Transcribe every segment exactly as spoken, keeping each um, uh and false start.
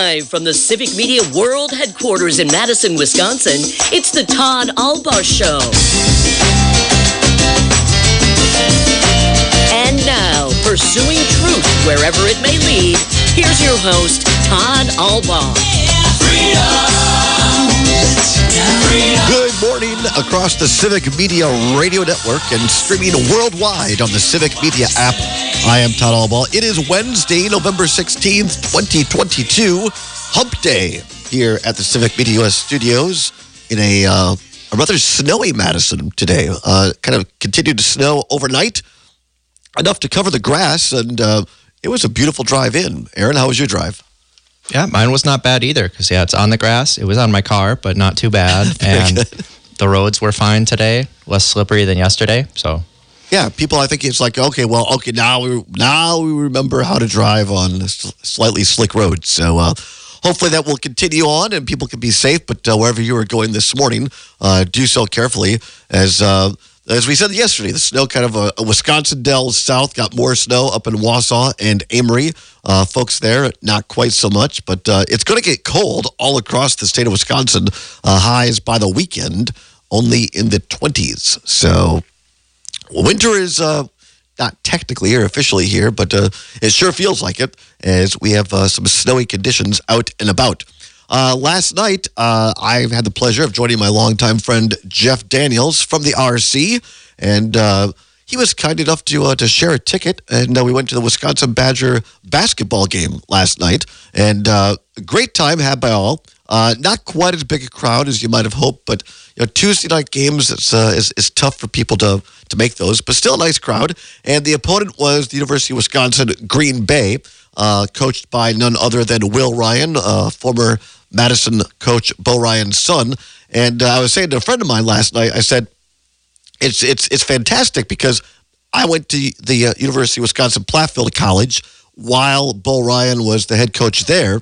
Live from the Civic Media World Headquarters in Madison, Wisconsin, it's the Todd Albaugh Show. And now, pursuing truth wherever it may lead, here's your host, Todd Albaugh. Good morning across the Civic Media Radio Network and streaming worldwide on the Civic Media app. I am Todd Albaugh. It is Wednesday, November sixteenth, twenty twenty-two, Hump Day here at the Civic Media U S studios in a, uh, a rather snowy Madison today. Uh, kind of continued to snow overnight, enough to cover the grass, and uh, it was a beautiful drive in. Aaron, how was your drive? Yeah, mine was not bad either because, yeah, it's on the grass. It was on my car, but not too bad. And the roads were fine today, less slippery than yesterday. So, yeah, people, I think it's like, okay, well, okay, now we now we remember how to drive on slightly slick roads. So uh, hopefully that will continue on and people can be safe. But uh, wherever you are going this morning, uh, do so carefully. As uh, as we said yesterday, the snow kind of uh, Wisconsin Dells south got more snow up in Wausau and Amory. Uh, folks there, not quite so much, but uh, it's going to get cold all across the state of Wisconsin. Uh, highs by the weekend only in the twenties. So winter is uh, not technically or officially here, but uh, it sure feels like it as we have uh, some snowy conditions out and about. Uh, last night, uh, I've had the pleasure of joining my longtime friend Jeff Daniels from the R C, and uh, he was kind enough to uh, to share a ticket, and uh, we went to the Wisconsin Badger basketball game last night, and uh, a great time had by all. Uh, not quite as big a crowd as you might have hoped, but you know, Tuesday night games it's, uh, is is tough for people to to make those, but still a nice crowd. And the opponent was the University of Wisconsin Green Bay, uh, coached by none other than Will Ryan, uh, former Madison coach Bo Ryan's son. And uh, I was saying to a friend of mine last night, I said, it's it's it's fantastic because I went to the uh, University of Wisconsin Platteville College while Bo Ryan was the head coach there.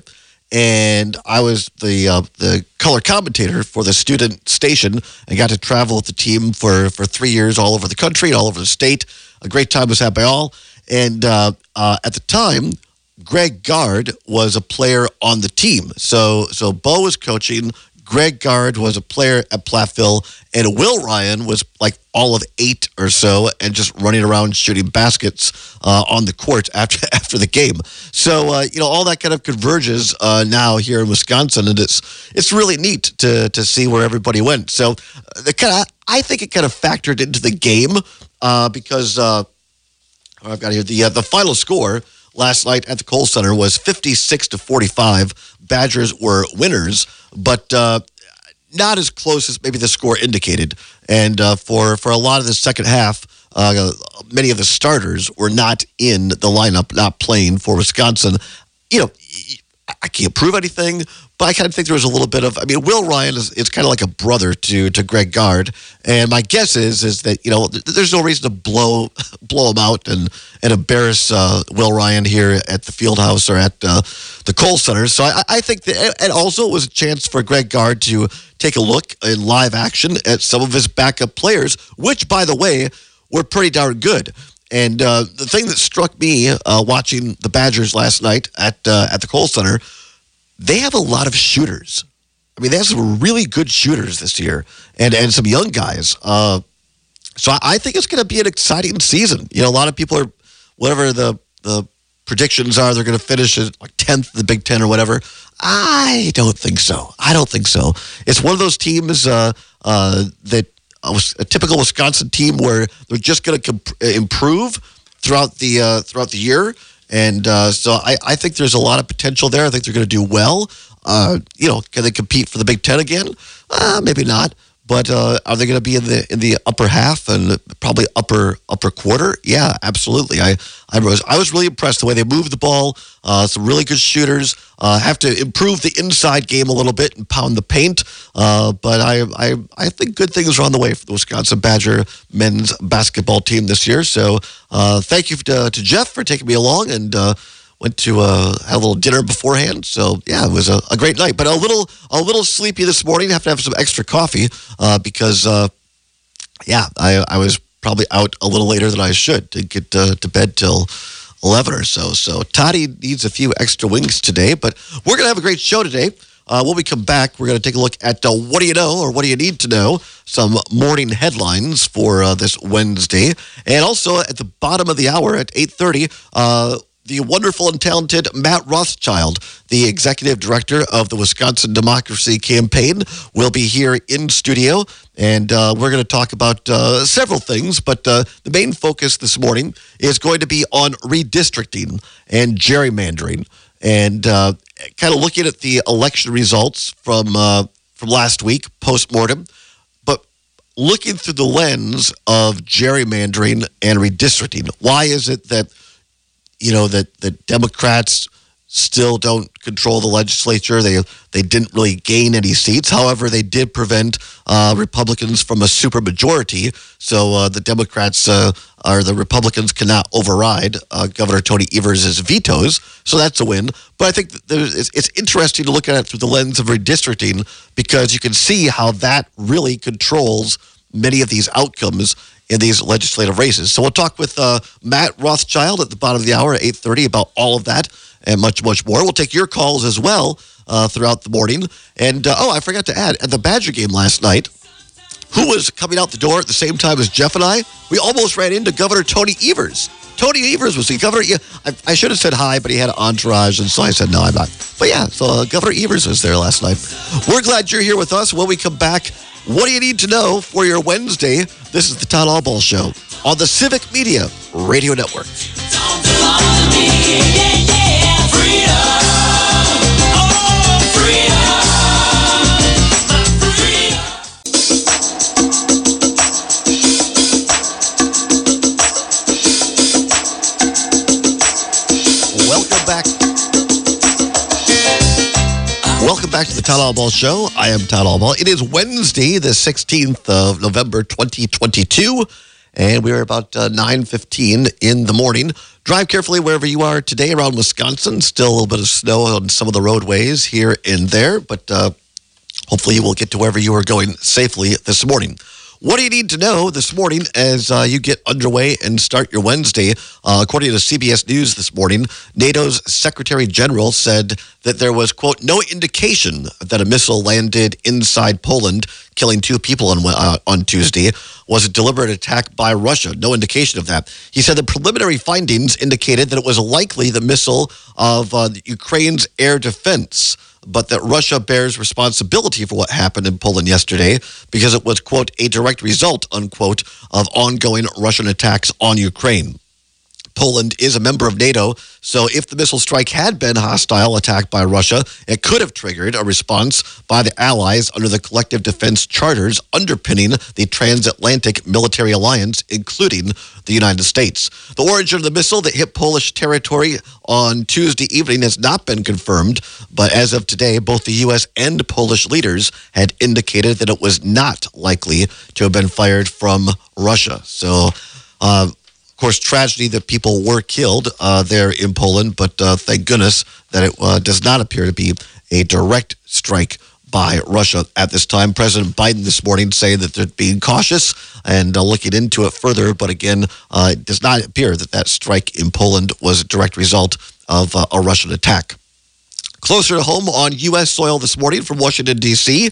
And I was the uh, the color commentator for the student station. I got to travel with the team for, for three years all over the country and all over the state. A great time was had by all. And uh, uh, at the time, Greg Gard was a player on the team. So so Bo was coaching. Greg Gard was a player at Platteville, and Will Ryan was like all of eight or so and just running around shooting baskets uh, on the court after after the game. So, uh, you know, all that kind of converges uh, now here in Wisconsin, and it's it's really neat to to see where everybody went. So the kind of I think it kind of factored into the game uh, because uh, I've got here the uh, the final score last night at the Kohl Center was fifty-six to forty-five. Badgers were winners, but uh, not as close as maybe the score indicated. And uh, for, for a lot of the second half, uh, many of the starters were not in the lineup, not playing for Wisconsin. You know, I can't prove anything, but I kind of think there was a little bit of, I mean, Will Ryan is, is kind of like a brother to to Greg Gard. And my guess is is that, you know, there's no reason to blow blow him out and, and embarrass uh, Will Ryan here at the Fieldhouse or at uh, the Kohl Center. So I, I think that, and also it was a chance for Greg Gard to take a look in live action at some of his backup players, which, by the way, were pretty darn good. And uh, the thing that struck me uh, watching the Badgers last night at uh, at the Kohl Center, they have a lot of shooters. I mean, they have some really good shooters this year, and and some young guys. Uh, so I, I think it's going to be an exciting season. You know, a lot of people are, whatever the the predictions are, they're going to finish as like tenth in the Big Ten or whatever. I don't think so. I don't think so. It's one of those teams uh, uh, that. A, a typical Wisconsin team where they're just going to comp- improve throughout the uh, throughout the year, and uh, so I, I think there's a lot of potential there. I think they're going to do well. Uh, you know, can they compete for the Big Ten again? Uh, maybe not. But uh, are they going to be in the in the upper half and probably upper upper quarter? Yeah, absolutely. I I was I was really impressed the way they moved the ball. Uh, some really good shooters. Uh, have to improve the inside game a little bit and pound the paint. Uh, but I I I think good things are on the way for the Wisconsin Badger men's basketball team this year. So uh, thank you to, to Jeff for taking me along and. Uh, Went to uh, have a little dinner beforehand, so yeah, it was a, a great night. But a little, a little sleepy this morning. Have to have some extra coffee uh, because, uh, yeah, I, I was probably out a little later than I should. Didn't get uh, to bed till eleven or so. So Toddy needs a few extra wings today, but we're going to have a great show today. Uh, when we come back, we're going to take a look at uh, what do you know or what do you need to know, some morning headlines for uh, this Wednesday. And also at the bottom of the hour at eight thirty, uh, the wonderful and talented Matt Rothschild, the executive director of the Wisconsin Democracy Campaign, will be here in studio. And uh, we're going to talk about uh, several things, but uh, the main focus this morning is going to be on redistricting and gerrymandering. And uh, kind of looking at the election results from uh, from last week, post-mortem, but looking through the lens of gerrymandering and redistricting. Why is it that, you know, that, that Democrats still don't control the legislature? They they didn't really gain any seats. However, they did prevent uh, Republicans from a supermajority. So uh, the Democrats uh, or the Republicans cannot override uh, Governor Tony Evers' vetoes. So that's a win. But I think that there's, it's, it's interesting to look at it through the lens of redistricting, because you can see how that really controls many of these outcomes in these legislative races. So we'll talk with uh, Matt Rothschild at the bottom of the hour at eight thirty about all of that and much, much more. We'll take your calls as well uh, throughout the morning. And, uh, oh, I forgot to add, at the Badger game last night, who was coming out the door at the same time as Jeff and I? We almost ran into Governor Tony Evers. Tony Evers was the governor. Yeah, I, I should have said hi, but he had an entourage, and so I said, no, I'm not. But yeah, so uh, Governor Evers was there last night. We're glad you're here with us. When we come back, what do you need to know for your Wednesday? This is the Todd Allball Show on the Civic Media Radio Network. Don't belong to me. Yeah, yeah. Freedom. Oh, freedom. My freedom. Welcome back. Welcome back to the Todd Allball Show. I am Todd Allball. It is Wednesday, the sixteenth of November, twenty twenty-two, and we are about uh, nine fifteen in the morning. Drive carefully wherever you are today around Wisconsin. Still a little bit of snow on some of the roadways here and there, but uh, hopefully you will get to wherever you are going safely this morning. What do you need to know this morning as uh, you get underway and start your Wednesday? Uh, according to C B S News this morning, NATO's Secretary General said that there was, quote, no indication that a missile landed inside Poland, killing two people on, uh, on Tuesday, was a deliberate attack by Russia. No indication of that. He said the preliminary findings indicated that it was likely the missile of uh, Ukraine's air defense, but that Russia bears responsibility for what happened in Poland yesterday because it was, quote, a direct result, unquote, of ongoing Russian attacks on Ukraine. Poland is a member of NATO, so if the missile strike had been a hostile attack by Russia, it could have triggered a response by the Allies under the collective defense charters underpinning the transatlantic military alliance, including the United States. The origin of the missile that hit Polish territory on Tuesday evening has not been confirmed, but as of today, both the U S and Polish leaders had indicated that it was not likely to have been fired from Russia. So, uh, of course, tragedy that people were killed uh, there in Poland, but uh, thank goodness that it uh, does not appear to be a direct strike by Russia at this time. President Biden this morning saying that they're being cautious and uh, looking into it further, but again, uh, it does not appear that that strike in Poland was a direct result of uh, a Russian attack. Closer to home on U S soil this morning from Washington, D C,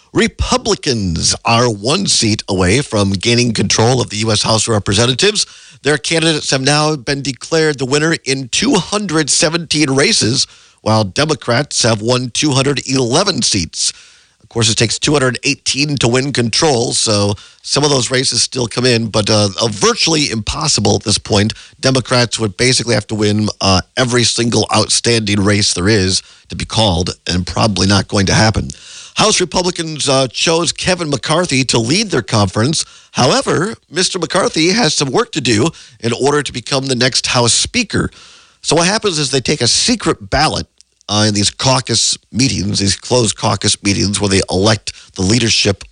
Republicans are one seat away from gaining control of the U S House of Representatives. Their candidates have now been declared the winner in two hundred seventeen races, while Democrats have won two hundred eleven seats. Of course, it takes two hundred eighteen to win control, so some of those races still come in, but uh, virtually impossible at this point. Democrats would basically have to win uh, every single outstanding race there is to be called, and probably not going to happen. House Republicans uh, chose Kevin McCarthy to lead their conference. However, Mister McCarthy has some work to do in order to become the next House Speaker. So what happens is they take a secret ballot uh, in these caucus meetings, these closed caucus meetings where they elect the leadership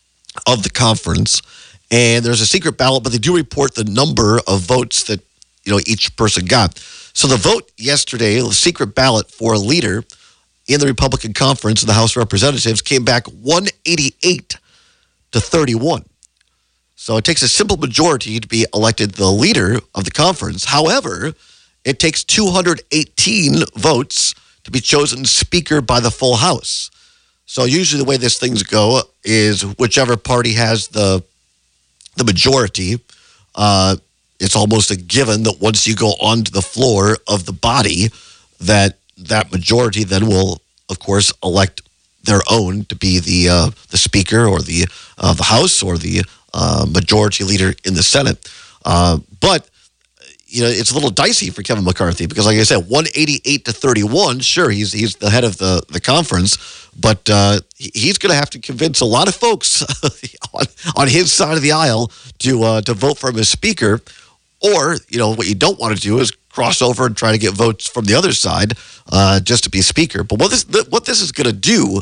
of the conference. And there's a secret ballot, but they do report the number of votes that, you know, each person got. So the vote yesterday, the secret ballot for a leader in the Republican conference in the House of Representatives came back one eighty-eight to thirty-one. So it takes a simple majority to be elected the leader of the conference. However, it takes two hundred eighteen votes to be chosen Speaker by the full House. So usually the way these things go is whichever party has the the majority, uh, it's almost a given that once you go onto the floor of the body, that that majority then will, of course, elect their own to be the uh, the Speaker or the uh, the House or the uh, majority leader in the Senate. Uh, but you know, it's a little dicey for Kevin McCarthy because, like I said, one eighty-eight to thirty-one. Sure, he's he's the head of the the conference, but uh, he's going to have to convince a lot of folks on, on his side of the aisle to uh, to vote for him as Speaker. Or, you know, what you don't want to do is cross over and try to get votes from the other side uh, just to be Speaker. But what this what this is going to do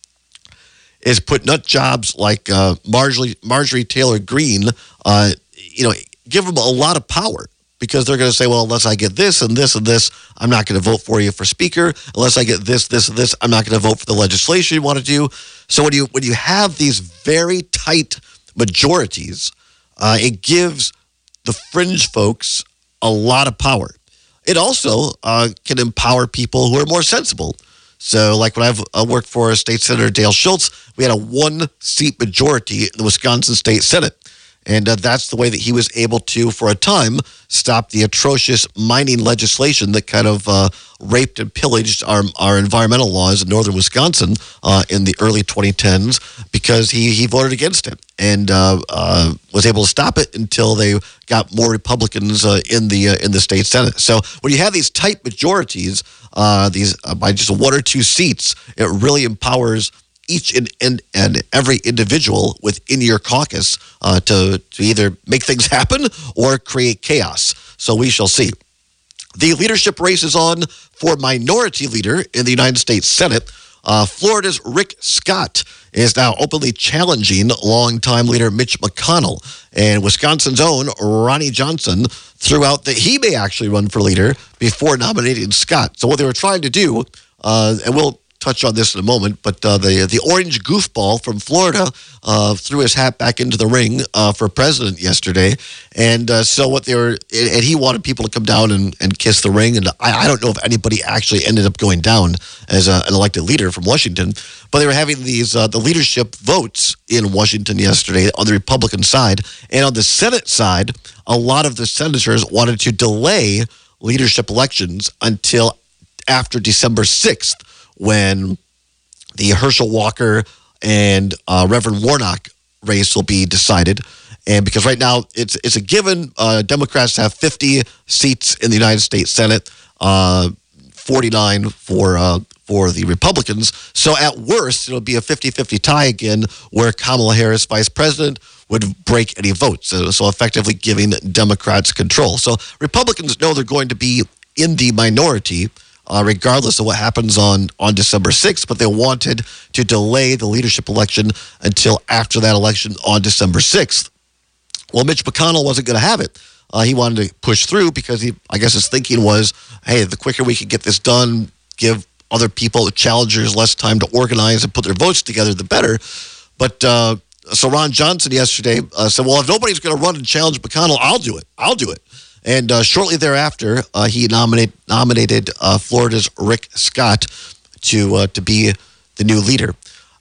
is put nut jobs like uh, Marjorie Marjorie Taylor Greene, uh, you know, give them a lot of power. Because they're going to say, well, unless I get this and this and this, I'm not going to vote for you for Speaker. Unless I get this, this, and this, I'm not going to vote for the legislation you want to do. So when you when you have these very tight majorities, uh, it gives the fringe folks a lot of power. It also uh, can empower people who are more sensible. So like when I've uh, worked for State Senator Dale Schultz, we had a one-seat majority in the Wisconsin State Senate. And uh, that's the way that he was able to, for a time, stop the atrocious mining legislation that kind of uh, raped and pillaged our, our environmental laws in northern Wisconsin uh, in the early twenty tens because he, he voted against it and uh, uh, was able to stop it until they got more Republicans uh, in the uh, in the state Senate. So when you have these tight majorities, uh, these uh, by just one or two seats, it really empowers each and, and, and every individual within your caucus uh, to, to either make things happen or create chaos. So we shall see. The leadership race is on for minority leader in the United States Senate. Uh, Florida's Rick Scott is now openly challenging longtime leader Mitch McConnell. And Wisconsin's own Ronnie Johnson threw out that he may actually run for leader before nominating Scott. So what they were trying to do, uh, and we'll touch on this in a moment, but uh, the the orange goofball from Florida uh, threw his hat back into the ring uh, for president yesterday, and uh, so what they were, and he wanted people to come down and, and kiss the ring, and I, I don't know if anybody actually ended up going down as a, an elected leader from Washington, but they were having these uh, the leadership votes in Washington yesterday on the Republican side, and on the Senate side, a lot of the senators wanted to delay leadership elections until after December sixth. When the Herschel Walker and uh, Reverend Warnock race will be decided. And because right now it's it's a given, uh, Democrats have fifty seats in the United States Senate, uh, forty-nine for uh, for the Republicans. So at worst, it'll be a fifty-fifty tie again where Kamala Harris, vice president, would break any votes. So, so effectively giving Democrats control. So Republicans know they're going to be in the minority Uh, regardless of what happens on, on December sixth, but they wanted to delay the leadership election until after that election on December sixth. Well, Mitch McConnell wasn't going to have it. Uh, he wanted to push through because he, I guess his thinking was, hey, the quicker we can get this done, give other people, the challengers, less time to organize and put their votes together, the better. But uh, so Ron Johnson yesterday uh, said, well, if nobody's going to run and challenge McConnell, I'll do it. I'll do it. And uh, shortly thereafter, uh, he nominate, nominated uh, Florida's Rick Scott to uh, to be the new leader.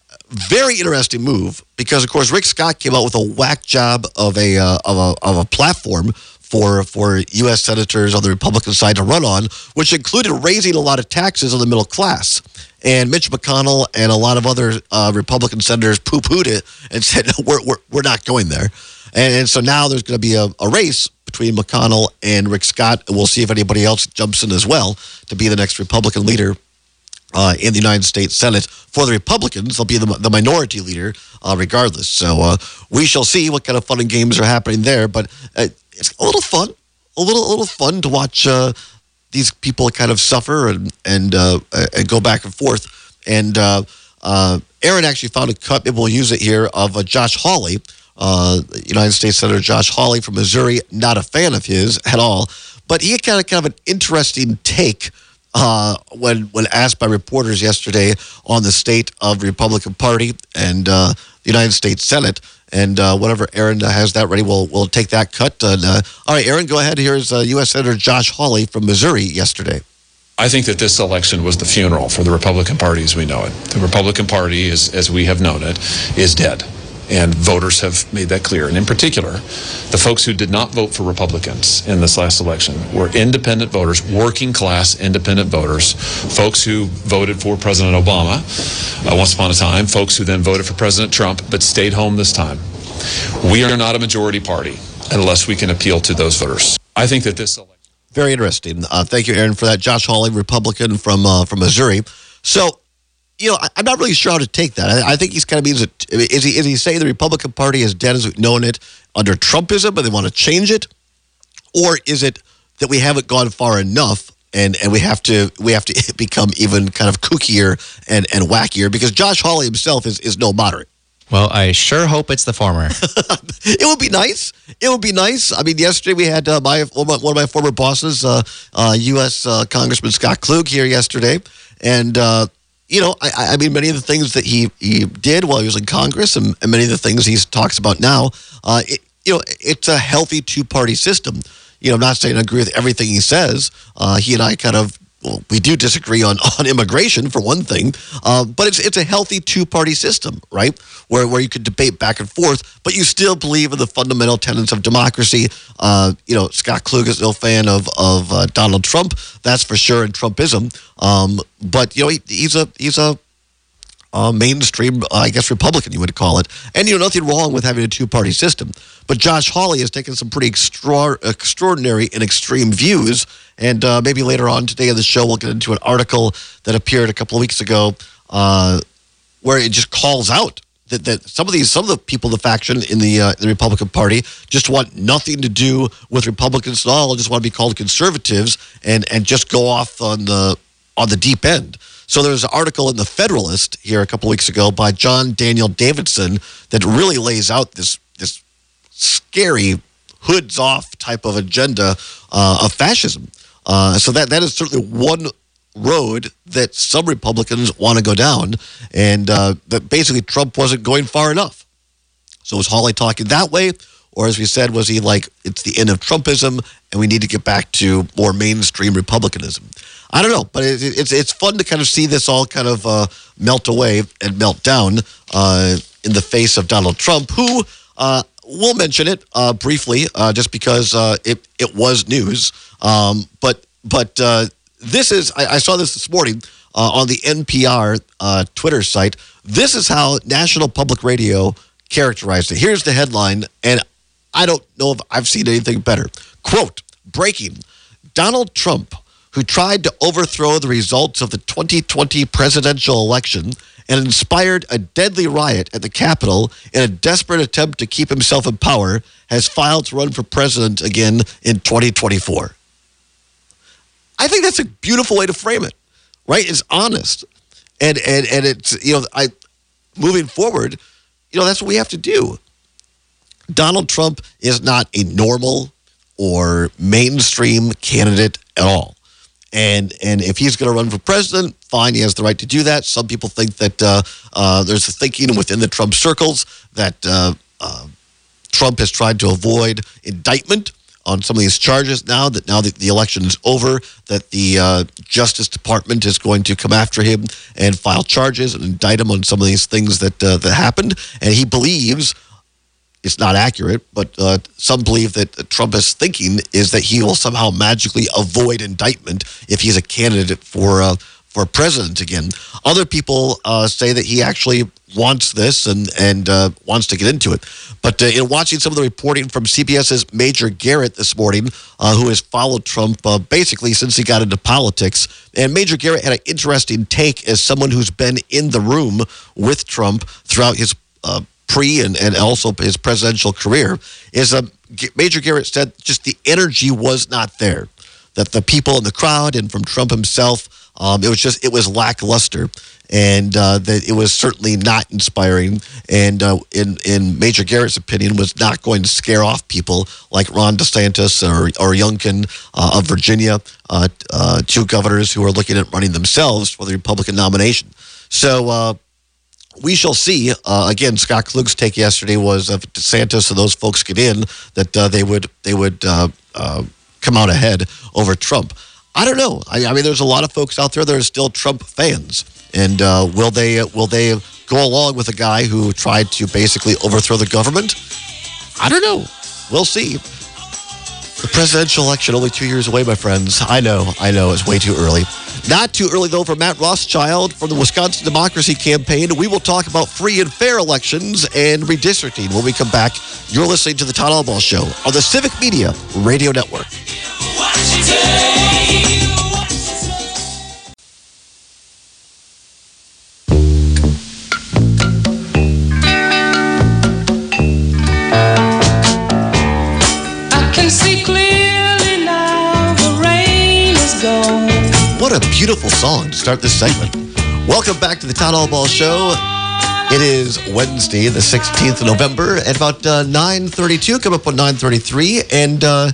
Very interesting move because, of course, Rick Scott came out with a whack job of a uh, of a of a platform for for U S senators on the Republican side to run on, which included raising a lot of taxes on the middle class. And Mitch McConnell and a lot of other uh, Republican senators poo-pooed it and said, no, we're, we're, we're not going there. And, and so now there's going to be a, a race between McConnell and Rick Scott, and we'll see if anybody else jumps in as well to be the next Republican leader uh, in the United States Senate. For the Republicans, they'll be the, the minority leader uh, regardless. So uh, we shall see what kind of fun and games are happening there. But uh, it's a little fun, a little a little fun to watch uh, these people kind of suffer and and, uh, and go back and forth. And uh, uh, Aaron actually found a cut, maybe we'll use it here, of uh, Josh Hawley, Uh, United States Senator Josh Hawley from Missouri, not a fan of his at all, but he had kind of kind of an interesting take uh, when when asked by reporters yesterday on the state of the Republican Party and uh, the United States Senate. And uh, whenever Aaron has that ready, we'll we'll take that cut. And, uh, all right, Aaron, go ahead. Here's uh, U S Senator Josh Hawley from Missouri yesterday. I think that this election was the funeral for the Republican Party as we know it. The Republican Party, is, as we have known it, is dead. And voters have made that clear. And in particular, the folks who did not vote for Republicans in this last election were independent voters, working class independent voters, folks who voted for President Obama uh, once upon a time, folks who then voted for President Trump but stayed home this time. We are not a majority party unless we can appeal to those voters. I think that this election... Very interesting. Uh, thank you, Aaron, for that. Josh Hawley, Republican from uh, from Missouri. So, you know, I, I'm not really sure how to take that. I, I think he's kind of means it. Is he is he saying the Republican Party is dead as we've known it under Trumpism, but they want to change it, or is it that we haven't gone far enough and and we have to we have to become even kind of kookier and and wackier? Because Josh Hawley himself is is no moderate. Well, I sure hope it's the former. It would be nice. It would be nice. I mean, yesterday we had uh, my one of my former bosses, uh, uh, U S Uh, Congressman Scott Klug, here yesterday, and uh, you know, I, I mean, many of the things that he he did while he was in Congress, and, and many of the things he talks about now, uh, it, you know, it's a healthy two-party system. You know, I'm not saying I agree with everything he says. Uh, he and I kind of. Well, we do disagree on, on immigration, for one thing, uh, but it's it's a healthy two-party system, right, where where you could debate back and forth, but you still believe in the fundamental tenets of democracy. Uh, you know, Scott Klug is no fan of of uh, Donald Trump, that's for sure, and Trumpism. Um, but you know, he, he's a he's a Uh, mainstream, uh, I guess, Republican, you would call it. And, you know, nothing wrong with having a two-party system. But Josh Hawley has taken some pretty extra extraordinary and extreme views. And uh, maybe later on today in the show, we'll get into an article that appeared a couple of weeks ago uh, where it just calls out that, that some of these, some of the people, the faction in the, uh, the Republican Party just want nothing to do with Republicans at all, just want to be called conservatives and, and just go off on the on the deep end. So there's an article in the Federalist here a couple of weeks ago by John Daniel Davidson that really lays out this this scary hoods off type of agenda uh, of fascism. Uh, so that that is certainly one road that some Republicans want to go down, and uh, that basically Trump wasn't going far enough. So was Hawley talking that way, or as we said, was he like, it's the end of Trumpism and we need to get back to more mainstream Republicanism? I don't know, but it, it's it's fun to kind of see this all kind of uh, melt away and melt down uh, in the face of Donald Trump, who uh, we'll mention it uh, briefly, uh, just because uh, it it was news. Um, but but uh, this is I, I saw this this morning uh, on the N P R uh, Twitter site. This is how National Public Radio characterized it. Here's the headline, and I don't know if I've seen anything better. Quote, breaking, Donald Trump, who tried to overthrow the results of the twenty twenty presidential election and inspired a deadly riot at the Capitol in a desperate attempt to keep himself in power, has filed to run for president again in twenty twenty-four. I think that's a beautiful way to frame it, right? It's honest. And and and it's, you know, I moving forward, you know, that's what we have to do. Donald Trump is not a normal or mainstream candidate at all. And and if he's going to run for president, fine, he has the right to do that. Some people think that uh, uh, there's a thinking within the Trump circles that uh, uh, Trump has tried to avoid indictment on some of these charges now, that now that the election is over, that the uh, Justice Department is going to come after him and file charges and indict him on some of these things that, uh, that happened. And he believes, it's not accurate, but uh, some believe that Trump's thinking is that he will somehow magically avoid indictment if he's a candidate for uh, for president again. Other people uh, say that he actually wants this and and uh, wants to get into it. But uh, in watching some of the reporting from CBS's Major Garrett this morning, uh, who has followed Trump uh, basically since he got into politics, and Major Garrett had an interesting take as someone who's been in the room with Trump throughout his uh, pre and, and also his presidential career, is uh, Major Garrett said just the energy was not there. That the people in the crowd and from Trump himself, um, it was just, it was lackluster. And uh, that it was certainly not inspiring. And uh, in, in Major Garrett's opinion, was not going to scare off people like Ron DeSantis or, or Youngkin uh, of Virginia, uh, uh, two governors who are looking at running themselves for the Republican nomination. So, uh, we shall see. Uh, again, Scott Klug's take yesterday was if DeSantis and those folks get in, that uh, they would they would uh, uh, come out ahead over Trump. I don't know. I, I mean, there's a lot of folks out there that are still Trump fans, and uh, will they will they go along with a guy who tried to basically overthrow the government? I don't know. We'll see. The presidential election only two years away, my friends. I know, I know, it's way too early. Not too early, though, for Matt Rothschild from the Wisconsin Democracy Campaign. We will talk about free and fair elections and redistricting when we come back. You're listening to the Todd Albaugh Show on the Civic Media Radio Network. What a beautiful song to start this segment. Welcome back to the Todd Albaugh Show. It is Wednesday, the sixteenth of November, at about uh, nine thirty-two, come up on nine thirty-three, and uh,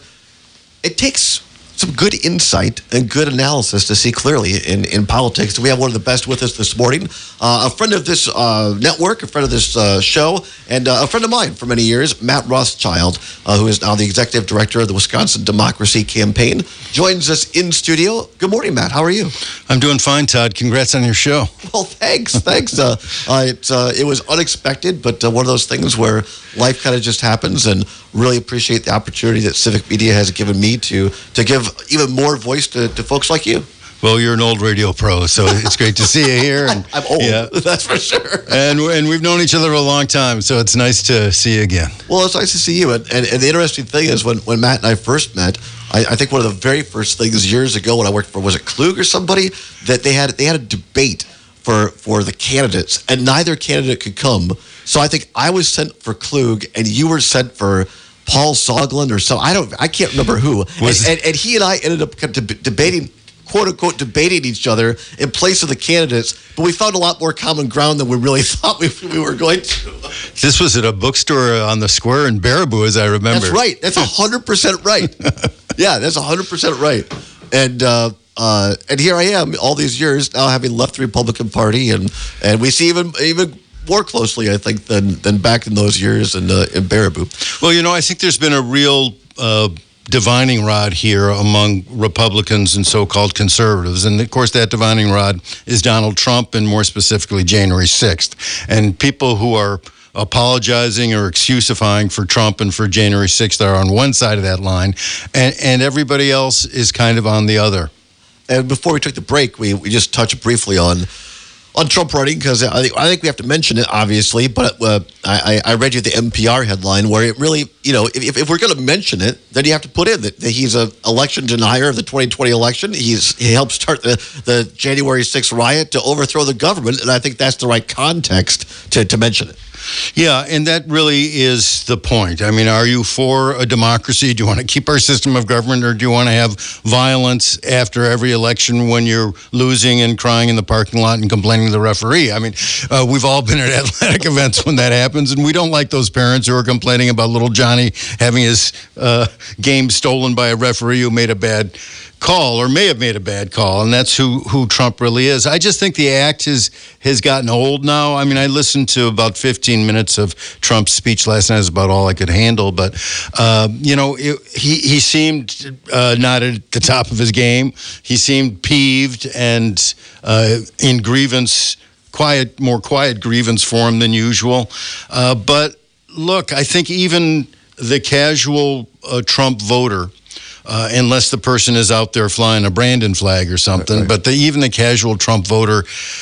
it takes some good insight and good analysis to see clearly in, in politics. We have one of the best with us this morning, uh, a friend of this uh, network, a friend of this uh, show, and uh, a friend of mine for many years, Matt Rothschild, uh, who is now the executive director of the Wisconsin Democracy Campaign, joins us in studio. Good morning, Matt. How are you? I'm doing fine, Todd. Congrats on your show. Well, thanks. Thanks. uh, uh, it, uh, it was unexpected, but uh, one of those things where life kind of just happens, and really appreciate the opportunity that Civic Media has given me to to give even more voice to, to folks like you. Well, you're an old radio pro, so it's great to see you here. And, I'm old, yeah. That's for sure. And and we've known each other a long time, so it's nice to see you again. Well, it's nice to see you. And, and, and the interesting thing is when, when Matt and I first met, I, I think one of the very first things years ago when I worked for, was it Klug or somebody, that they had they had a debate for, for the candidates, and neither candidate could come. So I think I was sent for Klug, and you were sent for Paul Soglin or so. I don't. I can't remember who. And, and, and he and I ended up kind of debating, quote unquote, debating each other in place of the candidates. But we found a lot more common ground than we really thought we, we were going to. This was at a bookstore on the square in Baraboo, as I remember. That's right. That's a hundred percent right. Yeah, that's a hundred percent right. And uh, uh, and here I am, all these years now, having left the Republican Party, and and we see even even. more closely, I think, than than back in those years in uh, in Baraboo. Well, you know, I think there's been a real uh, divining rod here among Republicans and so-called conservatives, and of course, that divining rod is Donald Trump, and more specifically, January sixth. And people who are apologizing or excusifying for Trump and for January sixth are on one side of that line, and and everybody else is kind of on the other. And before we took the break, we we just touched briefly on. On Trump running, because I think, I think we have to mention it, obviously, but uh, I, I read you the N P R headline where it really, you know, if, if we're going to mention it, then you have to put in that, that he's an election denier of the twenty twenty election. He's He helped start the, the January sixth riot to overthrow the government, and I think that's the right context to, to mention it. Yeah, and that really is the point. I mean, are you for a democracy? Do you want to keep our system of government, or do you want to have violence after every election when you're losing and crying in the parking lot and complaining to the referee? I mean, uh, we've all been at athletic events when that happens, and we don't like those parents who are complaining about little Johnny having his uh, game stolen by a referee who made a bad call or may have made a bad call, and that's who who Trump really is. I just think the act has has gotten old now. I mean, I listened to about fifteen minutes of Trump's speech last night. It's about all I could handle, but uh, you know, it, he he seemed uh, not at the top of his game. He seemed peeved and uh, in grievance, quiet, more quiet grievance for him than usual. Uh, but look, I think even the casual uh, Trump voter. Uh, unless the person is out there flying a Brandon flag or something. Right, right. But the, even the casual Trump voter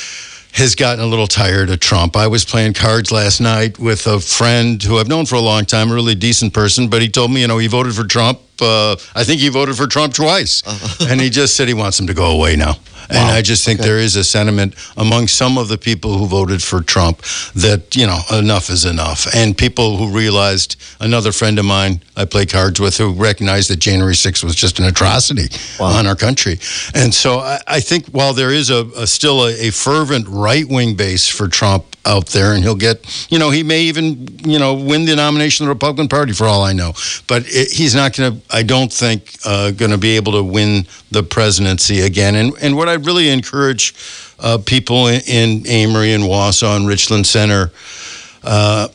has gotten a little tired of Trump. I was playing cards last night with a friend who I've known for a long time, a really decent person, but he told me, you know, he voted for Trump. Uh, I think he voted for Trump twice. Uh-huh. And he just said he wants him to go away now. Wow. And I just think okay. there is a sentiment among some of the people who voted for Trump that, you know, enough is enough. And people who realized, another friend of mine I play cards with, who recognized that January sixth was just an atrocity wow. on our country. And so I, I think while there is a, a still a, a fervent right-wing base for Trump out there, and he'll get, you know, he may even, you know, win the nomination of the Republican Party for all I know. But it, he's not going to, I don't think, uh, going to be able to win the presidency again. And, and what I I really encourage uh, people in, in Amory and Wausau and Richland Center uh,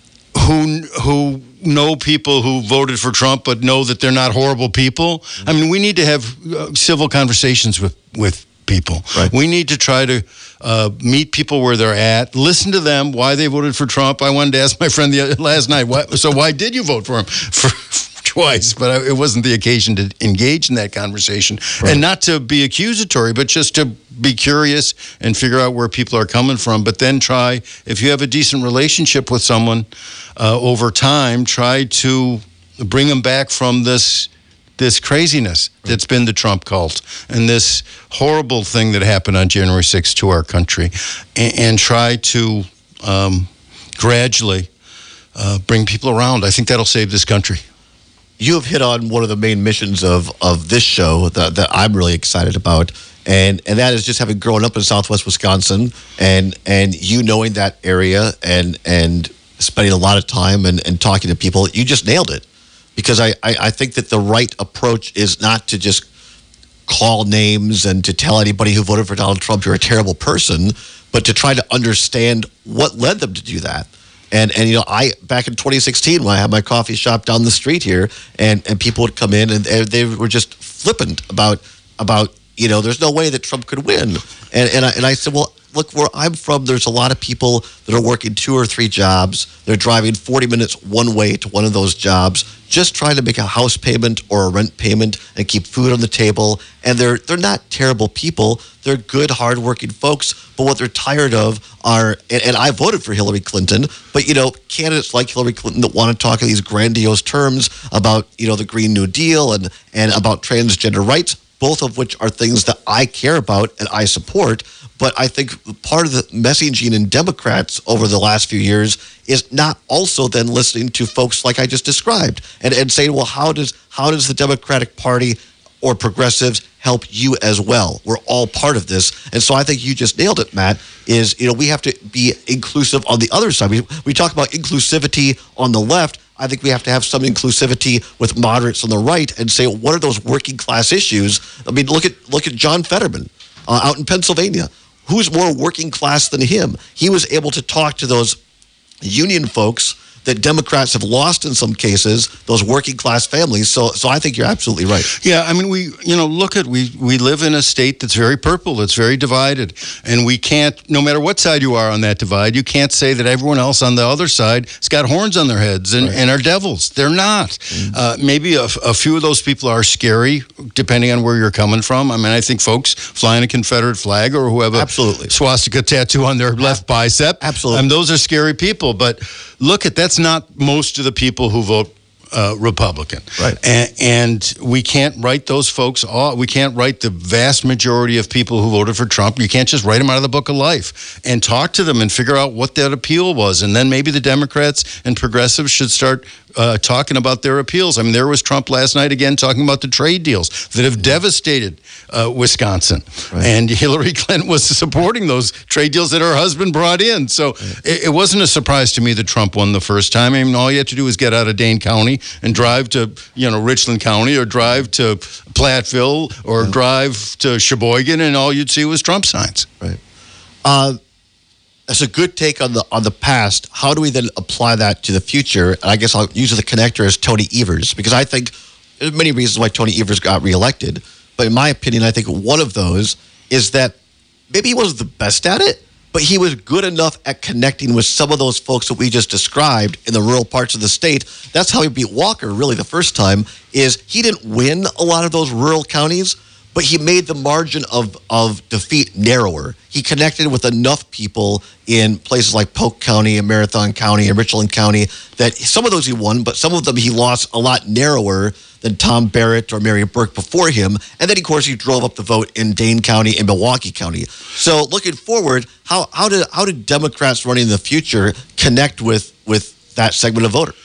who who know people who voted for Trump but know that they're not horrible people. I mean, we need to have uh, civil conversations with, with people. Right. We need to try to uh, meet people where they're at, listen to them, why they voted for Trump. I wanted to ask my friend the, last night, why, so why did you vote for him? For, Twice, but I, it wasn't the occasion to engage in that conversation. Right. And not to be accusatory, but just to be curious and figure out where people are coming from. But then try, if you have a decent relationship with someone uh, over time, try to bring them back from this this craziness that's been the Trump cult and this horrible thing that happened on January sixth to our country, and, and try to um, gradually uh, bring people around. I think that'll save this country. You have hit on one of the main missions of, of this show that, that I'm really excited about, and and that is just having grown up in Southwest Wisconsin, and and you knowing that area and and spending a lot of time and, and talking to people. You just nailed it, because I, I, I think that the right approach is not to just call names and to tell anybody who voted for Donald Trump you're a terrible person, but to try to understand what led them to do that. And, and you know, I back in twenty sixteen, when I had my coffee shop down the street here, and, and people would come in and they were just flippant about, about you know, there's no way that Trump could win. And, and, I, and I said, well, look, where I'm from, there's a lot of people that are working two or three jobs. They're driving forty minutes one way to one of those jobs, just trying to make a house payment or a rent payment and keep food on the table. And they're they're not terrible people. They're good, hardworking folks. But what they're tired of are, and, and I voted for Hillary Clinton, but, you know, candidates like Hillary Clinton that want to talk in these grandiose terms about, you know, the Green New Deal and, and about transgender rights, both of which are things that I care about and I support. But I think part of the messaging in Democrats over the last few years is not also then listening to folks like I just described and, and saying, well, how does how does the Democratic Party or progressives help you as well? We're all part of this. And so I think you just nailed it, Matt, is, you know, we have to be inclusive on the other side. We, we talk about inclusivity on the left. I think we have to have some inclusivity with moderates on the right and say, what are those working class issues? I mean, look at look at John Fetterman uh, out in Pennsylvania. Who's more working class than him? He was able to talk to those union folks that Democrats have lost in some cases, those working class families. So so I think you're absolutely right. Yeah, I mean, we, you know, look at, we, we live in a state that's very purple, that's very divided. And we can't, no matter what side you are on that divide, you can't say that everyone else on the other side has got horns on their heads and, right. and are devils. They're not. Mm-hmm. Uh, maybe a, a few of those people are scary, depending on where you're coming from. I mean, I think folks flying a Confederate flag or who have a absolutely. swastika tattoo on their left bicep. Absolutely. Um, those are scary people. But look at, that's not most of the people who vote uh, Republican. Right. And, and we can't write those folks off. We can't write the vast majority of people who voted for Trump. You can't just write them out of the book of life and talk to them and figure out what that appeal was. And then maybe the Democrats and progressives should start uh, talking about their appeals. I mean, there was Trump last night again talking about the trade deals that have devastated uh, Wisconsin. Right. And Hillary Clinton was supporting those trade deals that her husband brought in. So right. it, it wasn't a surprise to me that Trump won the first time. I mean, all you had to do was get out of Dane County and drive to, you know, Richland County or drive to Platteville or yeah. drive to Sheboygan, and all you'd see was Trump signs. Right. Uh, that's a good take on the on the past. How do we then apply that to the future? And I guess I'll use the connector as Tony Evers, because I think there's many reasons why Tony Evers got reelected. But in my opinion, I think one of those is that maybe he wasn't the best at it, but he was good enough at connecting with some of those folks that we just described in the rural parts of the state. That's how he beat Walker, really, the first time, is he didn't win a lot of those rural counties, but he made the margin of, of defeat narrower. He connected with enough people in places like Polk County and Marathon County and Richland County that some of those he won, but some of them he lost a lot narrower than Tom Barrett or Mary Burke before him. And then, of course, he drove up the vote in Dane County and Milwaukee County. So looking forward, how how did how did Democrats running in the future connect with with that segment of voter?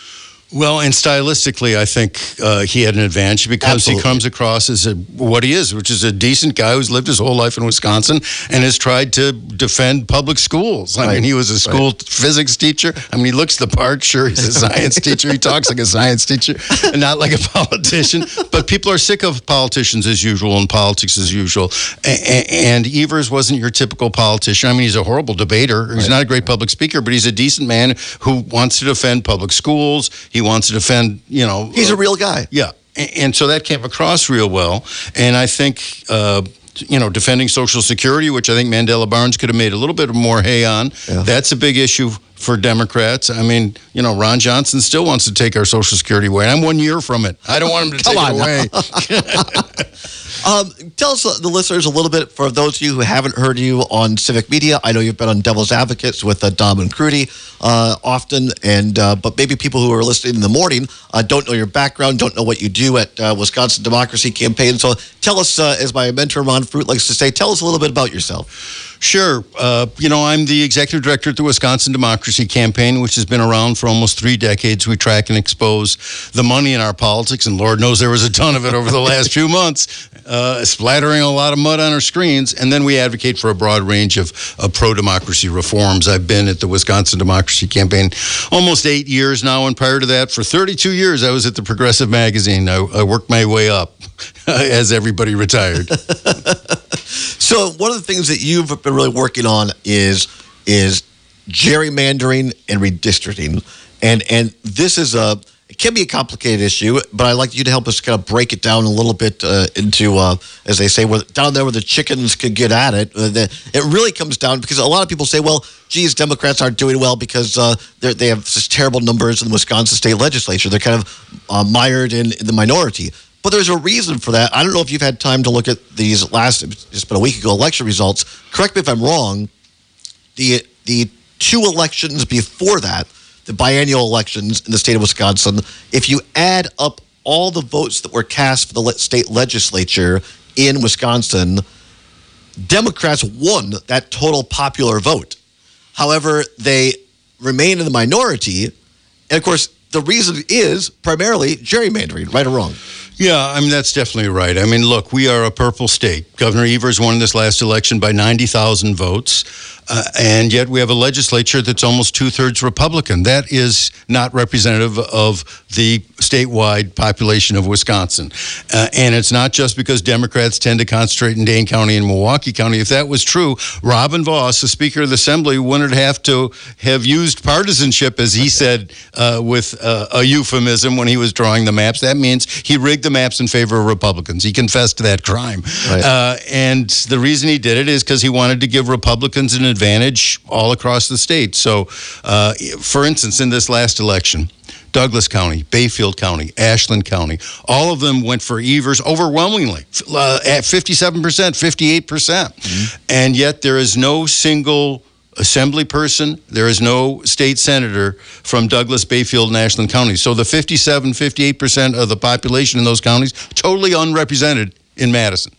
Well, and stylistically, I think uh, he had an advantage because Absolutely. he comes across as a, what he is, which is a decent guy who's lived his whole life in Wisconsin and has tried to defend public schools. I Right. mean, he was a school Right. physics teacher. I mean, he looks the part. Sure, he's a science teacher. He talks like a science teacher and not like a politician. But people are sick of politicians as usual and politics as usual. A- a- and Evers wasn't your typical politician. I mean, he's a horrible debater. He's not a great public speaker, but he's a decent man who wants to defend public schools. He wants to defend, you know. He's uh, a real guy. Yeah. And, and so that came across real well. And I think, uh, you know, defending Social Security, which I think Mandela Barnes could have made a little bit more hay on, Yeah. that's a big issue for Democrats. I mean, you know, Ron Johnson still wants to take our Social Security away. And I'm one year from it. I don't want him to Come take on it now. away. Um, tell us, uh, the listeners, a little bit, for those of you who haven't heard you on Civic Media. I know you've been on Devil's Advocates with uh, Dom and Crudy uh, often, and uh, but maybe people who are listening in the morning uh, don't know your background, don't know what you do at uh, Wisconsin Democracy Campaign. So tell us, uh, as my mentor Ron Fruit likes to say, tell us a little bit about yourself. Sure. Uh, you know, I'm the executive director at the Wisconsin Democracy Campaign, which has been around for almost three decades. We track and expose the money in our politics, and Lord knows there was a ton of it over the last few months, uh, splattering a lot of mud on our screens. And then we advocate for a broad range of, of pro-democracy reforms. I've been at the Wisconsin Democracy Campaign almost eight years now, and prior to that, for thirty-two years, I was at the Progressive Magazine. I, I worked my way up as everybody retired. So one of the things that you've been really working on is is gerrymandering and redistricting, and and this is a it can be a complicated issue, but I'd like you to help us kind of break it down a little bit uh, into, uh, as they say, where, down there where the chickens could get at it. Uh, the, it really comes down, because a lot of people say, well, geez, Democrats aren't doing well because uh, they they have such terrible numbers in the Wisconsin state legislature. They're kind of uh, mired in, in the minority. But there's a reason for that. I don't know if you've had time to look at these last, it's been a week ago, election results. Correct me if I'm wrong. The the two elections before that, the biennial elections in the state of Wisconsin, if you add up all the votes that were cast for the le- state legislature in Wisconsin, Democrats won that total popular vote. However, they remain in the minority. And of course, the reason is primarily gerrymandering, right or wrong. Yeah, I mean, that's definitely right. I mean, look, we are a purple state. Governor Evers won this last election by ninety thousand votes, uh, and yet we have a legislature that's almost two-thirds Republican. That is not representative of the statewide population of Wisconsin. Uh, and it's not just because Democrats tend to concentrate in Dane County and Milwaukee County. If that was true, Robin Vos, the Speaker of the Assembly, wouldn't have to have used partisanship, as he said, uh, with uh, a euphemism when he was drawing the maps. That means he rigged the maps in favor of Republicans. He confessed to that crime. Right. Uh, and the reason he did it is because he wanted to give Republicans an advantage all across the state. So, uh, for instance, in this last election, Douglas County, Bayfield County, Ashland County, all of them went for Evers overwhelmingly, uh, at fifty-seven percent, fifty-eight percent. Mm-hmm. And yet there is no single assembly person, there is no state senator from Douglas, Bayfield, and Ashland County. So the fifty-seven, fifty-eight percent of the population in those counties, totally unrepresented in Madison.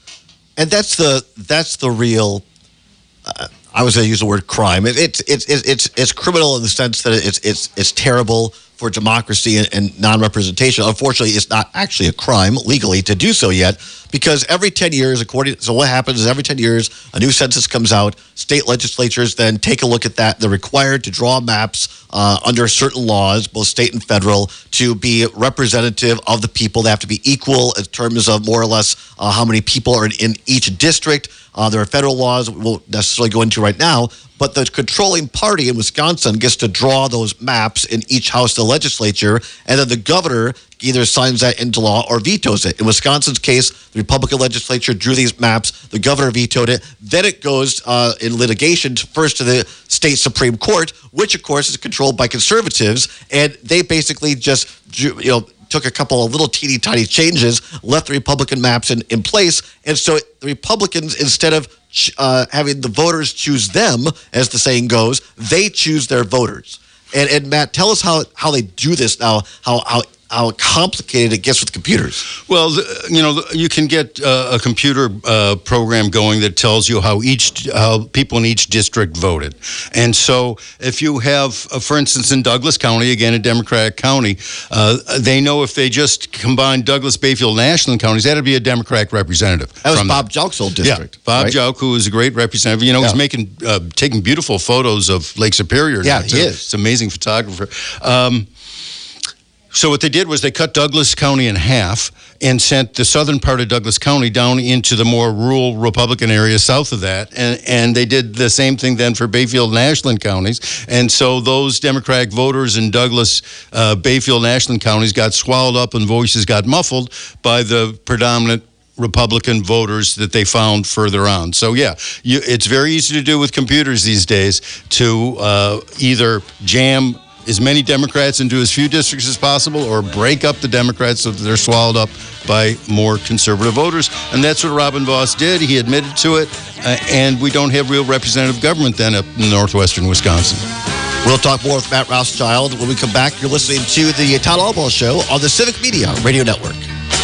And that's the that's the real. Uh, I was going to use the word crime. It, it's it's it's it's criminal in the sense that it's it's it's terrible for democracy and, and non-representation. Unfortunately, it's not actually a crime legally to do so yet, because every ten years, according so what happens is every ten years a new census comes out. State legislatures then take a look at that. They're required to draw maps uh, under certain laws, both state and federal, to be representative of the people. They have to be equal in terms of more or less uh, how many people are in, in each district. Uh, there are federal laws we won't necessarily go into right now, but the controlling party in Wisconsin gets to draw those maps in each house of the legislature, and then the governor either signs that into law or vetoes it. In Wisconsin's case, the Republican legislature drew these maps, the governor vetoed it, then it goes uh, in litigation to, first to the state Supreme Court, which of course is controlled by conservatives, and they basically just, you know, took a couple of little teeny tiny changes, left the Republican maps in, in place. And so the Republicans, instead of uh, having the voters choose them, as the saying goes, they choose their voters. And, and Matt, tell us how, how they do this now, how, how how complicated it gets with computers. Well, the, you know, you can get uh, a computer uh, program going that tells you how each how people in each district voted. And so if you have, uh, for instance, in Douglas County, again, a Democratic county, uh, they know if they just combine Douglas, Bayfield, and Ashland counties, that'd be a Democratic representative. That was from Bob Jauk's old district. Yeah, Bob right? Jauk, who is a great representative. You know, Yeah. he's making, uh, taking beautiful photos of Lake Superior. Yeah, now, he too. is. It's an amazing photographer. Um, So what they did was they cut Douglas County in half and sent the southern part of Douglas County down into the more rural Republican area south of that. And, and they did the same thing then for Bayfield and Ashland counties. And so those Democratic voters in Douglas, uh, Bayfield, and Ashland counties got swallowed up and voices got muffled by the predominant Republican voters that they found further on. So, yeah, you, it's very easy to do with computers these days to uh, either jam as many Democrats into as few districts as possible or break up the Democrats so that they're swallowed up by more conservative voters. And that's what Robin Vos did. He admitted to it. Uh, and we don't have real representative government then up in northwestern Wisconsin. We'll talk more with Matt Rothschild when we come back. You're listening to the Todd Albaugh Show on the Civic Media Radio Network.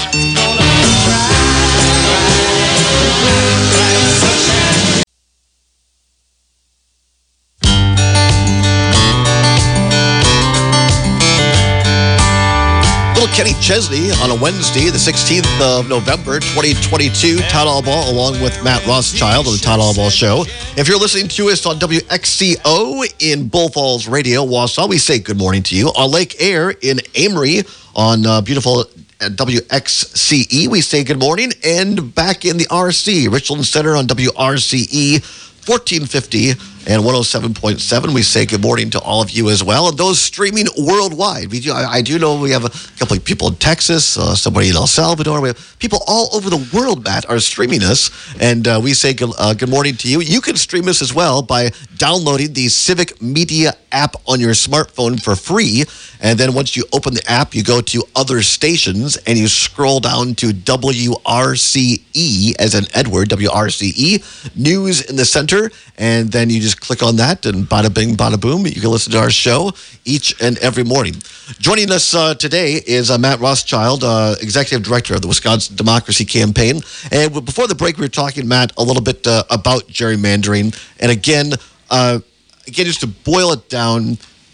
Little Kenny Chesney on a Wednesday, the sixteenth of November, twenty twenty-two. Todd Albaugh along with Matt Rothschild on the Todd Albaugh Show. If you're listening to us on W X C O in Bull Falls Radio, Wausau, we say good morning to you. On Lake Air in Amory on uh, beautiful W X C E, we say good morning. And back in the R C, Richland Center on W R C E fourteen fifty and one oh seven point seven. We say good morning to all of you as well. And those streaming worldwide. We do, I, I do know we have a couple of people in Texas, uh, somebody in El Salvador. We have people all over the world, Matt, are streaming us. And uh, we say good, uh, good morning to you. You can stream us as well by downloading the Civic Media app on your smartphone for free. And then once you open the app, you go to other stations and you scroll down to W R C E, as in Edward, W R C E, News in the Center. And then you just click on that and bada bing, bada boom. You can listen to our show each and every morning. Joining us uh, today is uh, Matt Rothschild, uh, Executive Director of the Wisconsin Democracy Campaign. And before the break, we were talking, Matt, a little bit uh, about gerrymandering. And again, uh, again, just to boil it down,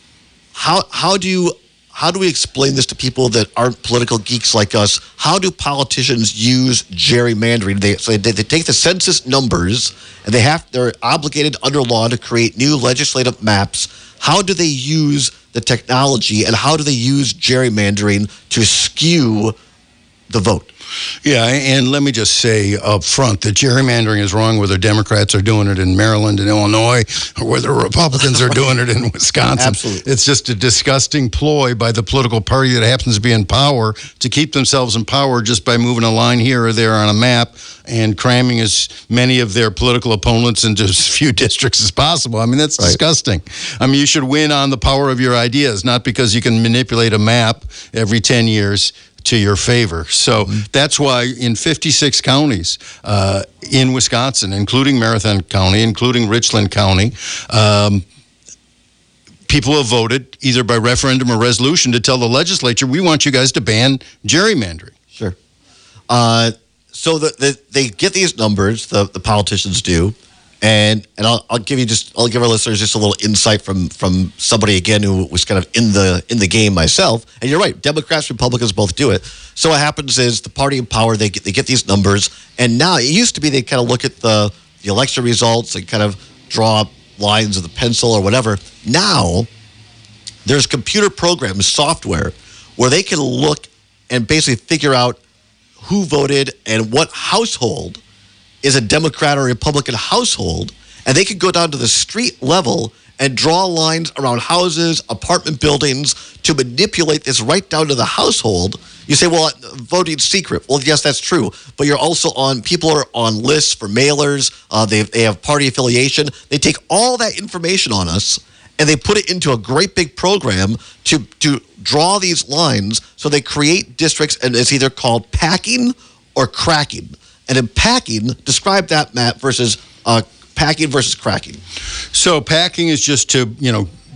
how how do you how do we explain this to people that aren't political geeks like us? How do politicians use gerrymandering? They so they, they take the census numbers and they have they're obligated under law to create new legislative maps. How do they use the technology and how do they use gerrymandering to skew the vote? Yeah, and let me just say up front that gerrymandering is wrong whether Democrats are doing it in Maryland and Illinois or whether Republicans are doing it in Wisconsin. Absolutely. It's just a disgusting ploy by the political party that happens to be in power to keep themselves in power just by moving a line here or there on a map and cramming as many of their political opponents into as few districts as possible. I mean, that's Right. disgusting. I mean, you should win on the power of your ideas, not because you can manipulate a map every ten years to your favor. So mm-hmm. that's why in fifty-six counties uh, in Wisconsin, including Marathon County, including Richland County, um, people have voted either by referendum or resolution to tell the legislature, we want you guys to ban gerrymandering. Sure. Uh, so the, the, they get these numbers, the, the politicians do, and and I'll, I'll give you just I'll give our listeners just a little insight from from somebody again who was kind of in the in the game myself. And you're right, Democrats, Republicans both do it. So what happens is the party in power they get they get these numbers, and now it used to be they kind of look at the the election results and kind of draw lines with a pencil or whatever. Now there's computer programs, software, where they can look and basically figure out who voted and what household is a Democrat or Republican household, and they can go down to the street level and draw lines around houses, apartment buildings to manipulate this right down to the household. You say, well, voting secret. Well, yes, that's true. But you're also on, people are on lists for mailers. Uh, they, they have party affiliation. They take all that information on us and they put it into a great big program to, to draw these lines. So they create districts, and it's either called packing or cracking. And in packing, describe that, Matt, versus uh, packing versus cracking. So packing is just to, you know,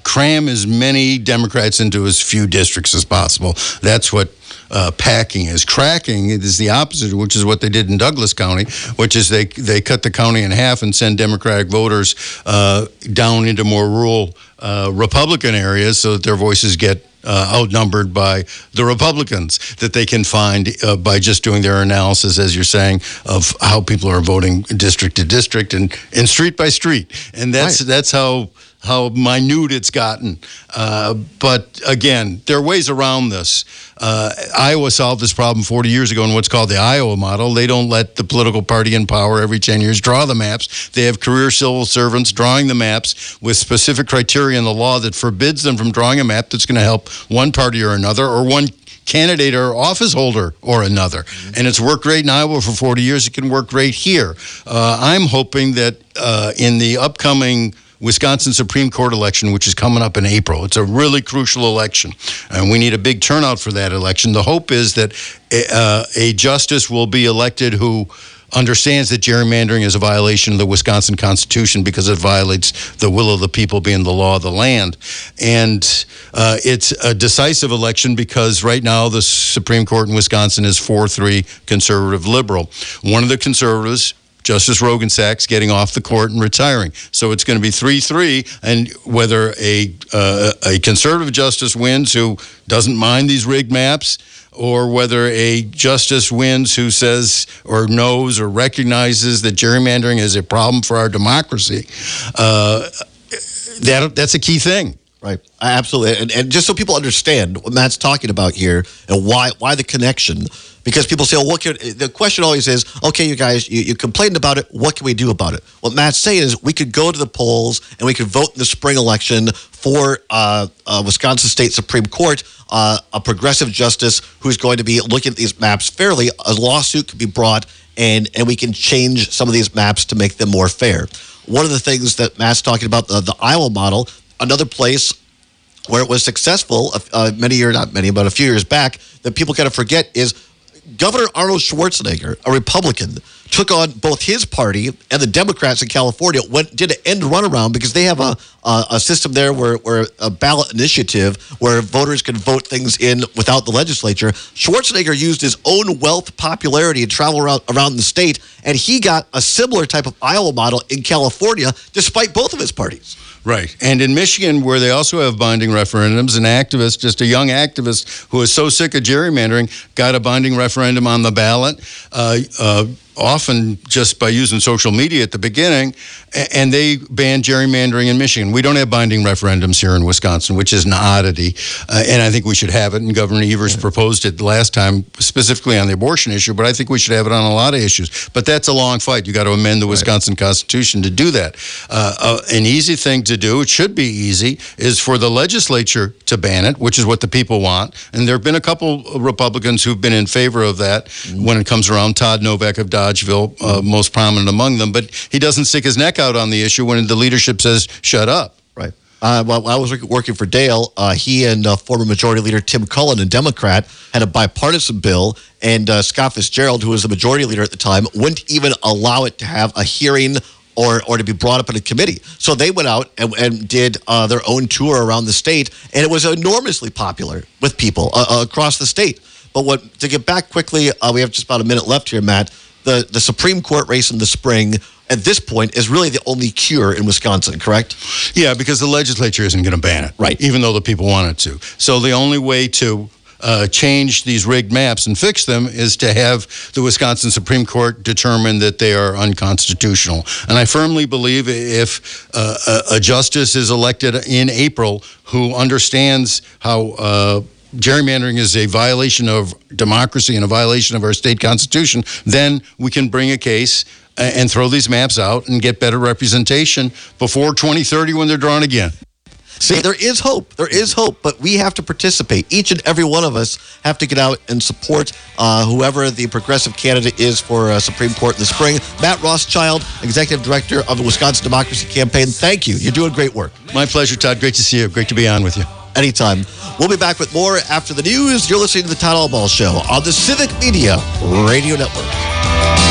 cram as many Democrats into as few districts as possible. That's what uh, packing is. Cracking is the opposite, which is what they did in Douglas County, which is they they cut the county in half and send Democratic voters uh, down into more rural uh, Republican areas so that their voices get Uh, outnumbered by the Republicans that they can find uh, by just doing their analysis, as you're saying, of how people are voting district to district and, and street by street. And that's Right. that's how how minute it's gotten. Uh, but again, there are ways around this. Uh, Iowa solved this problem forty years ago in what's called the Iowa model. They don't let the political party in power every ten years draw the maps. They have career civil servants drawing the maps with specific criteria in the law that forbids them from drawing a map that's going to help one party or another, or one candidate or office holder or another. Mm-hmm. And it's worked great in Iowa for forty years. It can work great here. Uh, I'm hoping that uh, in the upcoming Wisconsin Supreme Court election, which is coming up in April. It's a really crucial election, and we need a big turnout for that election. The hope is that a, uh, a justice will be elected who understands that gerrymandering is a violation of the Wisconsin Constitution because it violates the will of the people being the law of the land. And uh, it's a decisive election because right now the Supreme Court in Wisconsin is four three conservative liberal. One of the conservatives, Justice Roggensack's, getting off the court and retiring. So it's going to be three three, and whether a uh, a conservative justice wins who doesn't mind these rigged maps, or whether a justice wins who says or knows or recognizes that gerrymandering is a problem for our democracy, uh, that that's a key thing. Right, absolutely, and, and just so people understand what Matt's talking about here and why why the connection, because people say, well, what can, the question always is, okay, you guys, you, you complained about it, what can we do about it? What Matt's saying is we could go to the polls and we could vote in the spring election for uh, uh, Wisconsin State Supreme Court, uh, a progressive justice who's going to be looking at these maps fairly. A lawsuit could be brought, and, and we can change some of these maps to make them more fair. One of the things that Matt's talking about, the, the Iowa model, another place where it was successful uh, many years, not many, but a few years back, that people kind of forget is Governor Arnold Schwarzenegger, a Republican, took on both his party and the Democrats in California, went did an end run around because they have a a, a system there where, where a ballot initiative where voters can vote things in without the legislature. Schwarzenegger used his own wealth, popularity, and travel around, around the state, and he got a similar type of Iowa model in California, despite both of his parties. Right. And in Michigan, where they also have binding referendums, an activist, just a young activist who is so sick of gerrymandering, got a binding referendum on the ballot, uh, uh, often just by using social media at the beginning, and they banned gerrymandering in Michigan. We don't have binding referendums here in Wisconsin, which is an oddity, uh, and I think we should have it, and Governor Evers yeah. proposed it last time, specifically on the abortion issue, but I think we should have it on a lot of issues. But that's a long fight. You got to amend the right. Wisconsin Constitution to do that. Uh, uh, an easy thing to do, it should be easy, is for the legislature to ban it, which is what the people want, and there have been a couple of Republicans who've been in favor of that mm-hmm. when it comes around. Todd Novak of Dodgeville, uh, most prominent among them, but he doesn't stick his neck out on the issue when the leadership says, shut up. Right. Uh, while I was working for Dale, uh, he and uh, former Majority Leader Tim Cullen, a Democrat, had a bipartisan bill, and uh, Scott Fitzgerald, who was the Majority Leader at the time, wouldn't even allow it to have a hearing or or to be brought up in a committee. So they went out and, and did uh, their own tour around the state, and it was enormously popular with people uh, across the state. But what to get back quickly, uh, we have just about a minute left here, Matt. The, the Supreme Court race in the spring, at this point, is really the only cure in Wisconsin, correct? Yeah, because the legislature isn't going to ban it. Right. Even though the people want it to. So the only way to uh, change these rigged maps and fix them is to have the Wisconsin Supreme Court determine that they are unconstitutional. And I firmly believe if uh, a, a justice is elected in April who understands how uh, gerrymandering is a violation of democracy and a violation of our state constitution, then we can bring a case and throw these maps out and get better representation before twenty thirty when they're drawn again. See, there is hope. There is hope, but we have to participate. Each and every one of us have to get out and support uh, whoever the progressive candidate is for uh, Supreme Court in the spring. Matt Rothschild, Executive Director of the Wisconsin Democracy Campaign, thank you. You're doing great work. My pleasure, Todd. Great to see you. Great to be on with you. Anytime. We'll be back with more after the news. You're listening to the Todd Albaugh Show on the Civic Media Radio Network.